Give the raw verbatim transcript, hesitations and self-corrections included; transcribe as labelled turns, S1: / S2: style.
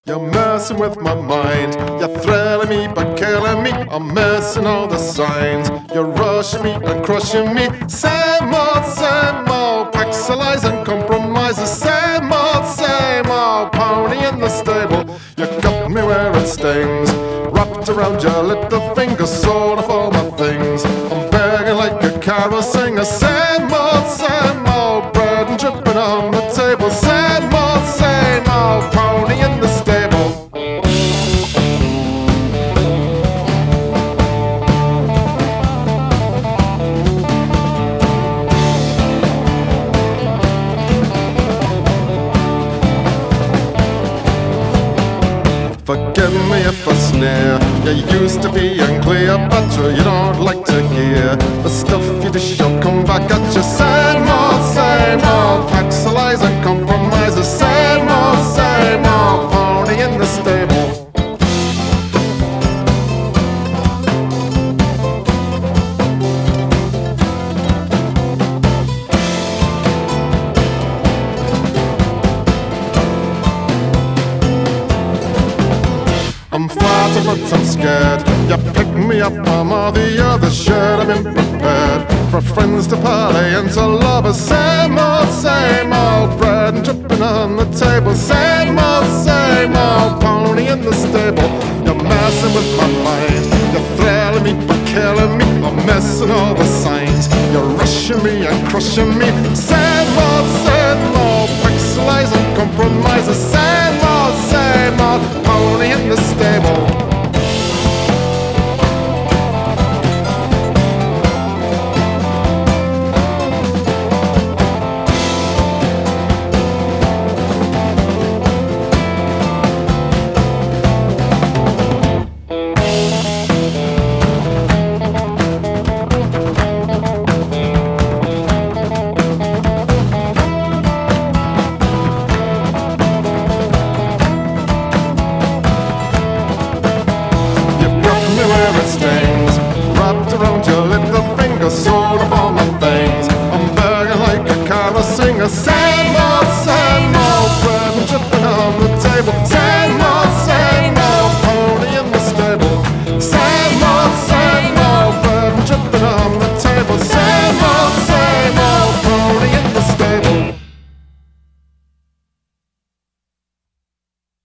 S1: You're messing with my mind. You're thrilling me but killing me. I'm missing all the signs. You're rushing me and crushing me. Same old, same old. Pixelize and compromise. The same old, same old. Pony in the stable. You got me where it stings. Wrapped around your little finger, sort of all my things. I'm begging like a carol singer. Same old, same old. Bread and dripping on the table. Same old, same old. Pony in the stable. Forgive me if I sneer. You used to be unclear, but you don't like to hear the stuff you dish will come back at you. Same old, same old. Pixelize and compromise. The same old, same old. Pony in the stable. I'm flattered but I'm scared. You pick me up, I'm all the other shit. I've been prepared for friends to parley and to lovers. Same old, same old. Bread and dripping on the table. Same old, same old. Pony in the stable. You're messing with my mind. You're thrilling me but killing me. I'm missing all the signs. You're rushing me and crushing me. Same old, same old. Pixelize and compromise. The same old, same old. Pony in the